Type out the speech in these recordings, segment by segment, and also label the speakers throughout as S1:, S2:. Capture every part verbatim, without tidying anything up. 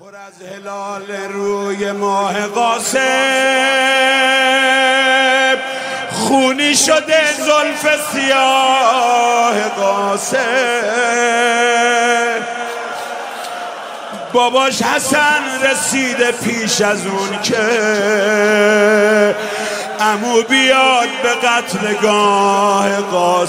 S1: پر از هلال روی ماه قاسم، خونی شده زلف سیاه قاسم. باباش حسن رسیده پیش از اون که عمو بیاد به قتلگاه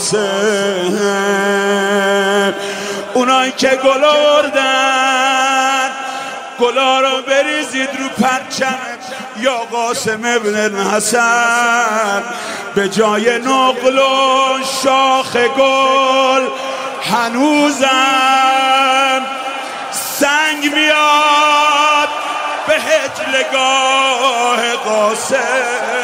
S1: قاسم. اونایی که گل آوردن گلا رو بریزید رو پرچم یا قاسم ابن حسن. به جای نقل و شاخ گل هنوزم سنگ میاد به هجلگاه قاسم.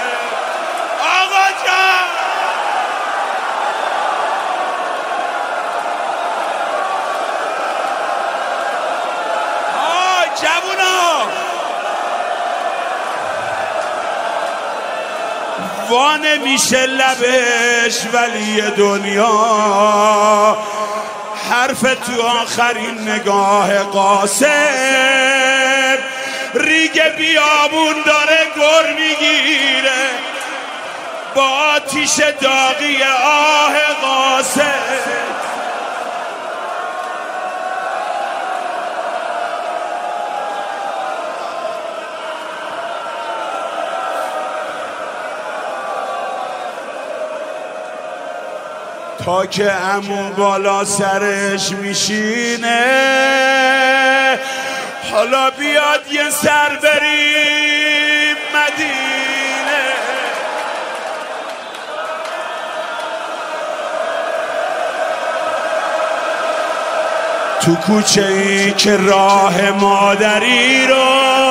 S1: وانه میشه لبش ولی دنیا حرف تو آخرین نگاه قاسم. ریگ بیابون داره گر میگیره با آتیش داغی آه قاسم. تا که عمو بالا سرش میشینه حالا بیاد یه سر بریم مدینه. تو کوچه ای که راه مادری رو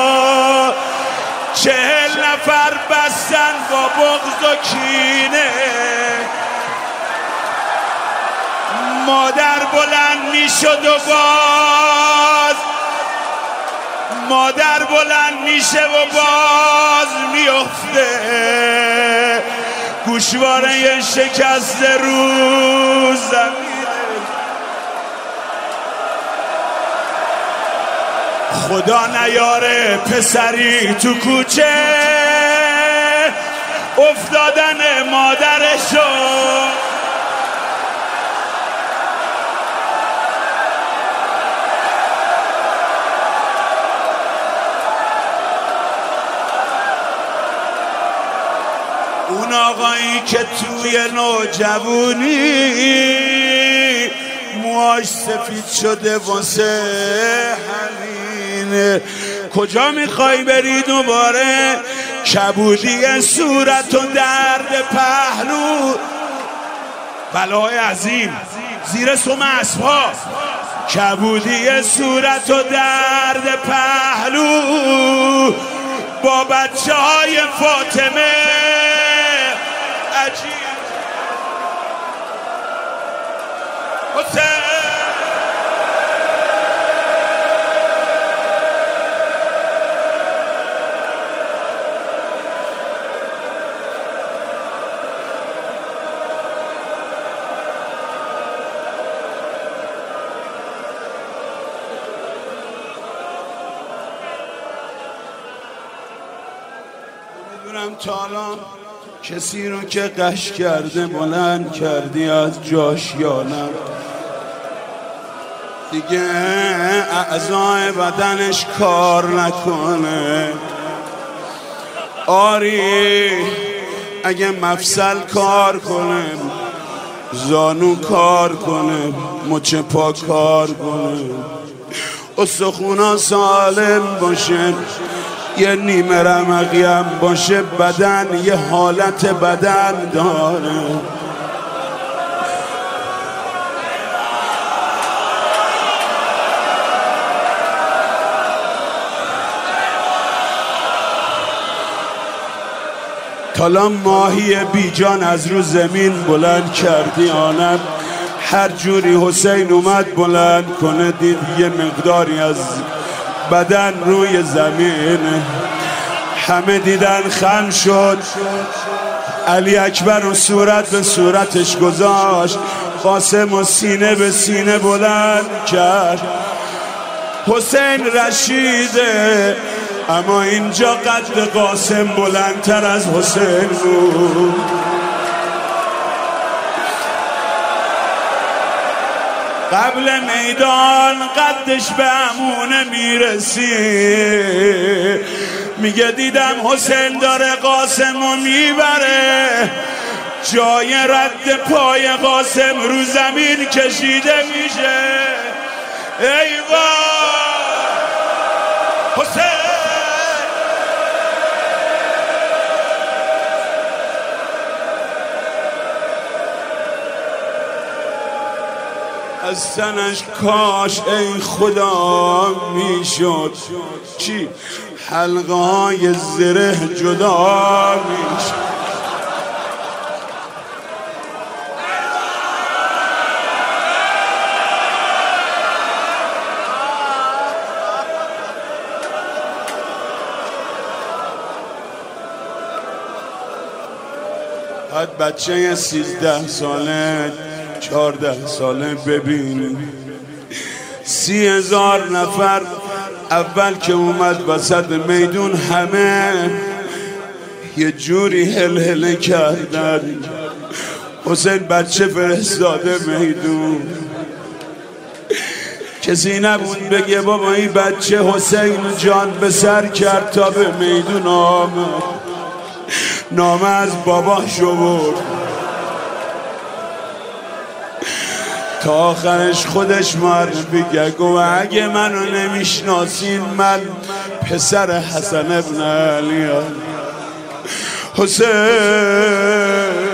S1: چهل نفر بستن با بغض و کینه. مادر بلند میشد و باز مادر بلند میشه و باز میفته. گوشواره شکست رو زمینه. خدا نیاره پسری تو کوچه افتادن مادرشو. اون آقایی که توی نوجوانی موهاش سفید شده واسه همینه. کجا میخوای بری دوباره؟ کبودی صورت و درد پهلو، بلای عظیم زیر سم اسب‌ها. کبودی صورت و درد پهلو با بچه های فاطمه عجیب. حسین میدونم تا الان کسی رو که قش کرده بلند کردی از جاش یا نه. دیگه اعضای بدنش کار نکنه. آری اگه مفصل کار کنه، زانو کار کنه، مچ پا کار کنه، استخونا سالم باشه، یه نیمه رمقی هم باشه، بدن یه حالت بدن داره. تالا ماهی بیجان از رو زمین بلند کردی آنم. هر جوری حسین اومد بلند کنه دید یه مقداری از بدن روی زمین. همه دیدن خم شد. علی اکبر و صورت به صورتش گذاشت. قاسم و سینه به سینه بلند کرد. حسین رشیده، اما اینجا قد قاسم بلندتر از حسین بود. قبل میدان قدش به عمونه میرسی، میگه دیدم حسین داره قاسمو میبره، جای رد پای قاسم رو زمین کشیده میشه. ای وای حسین، از تنش کاش ای خدا میشد چی حلقه های زره جدا میشد. بعد بچه سیزده ساله چهارده ساله ببینی سی هزار نفر اول که اومد وسط میدون همه یه جوری هل هله کردن. حسین بچه فرستاده میدون، کسی نبود بگه بابا این بچه حسین جان به سر کرد تا به میدون آمد. نامه از باباش آورد، تا آخرش خودش معرفی کرد، گفت اگه منو نمیشناسین من پسر حسن ابن علی حسین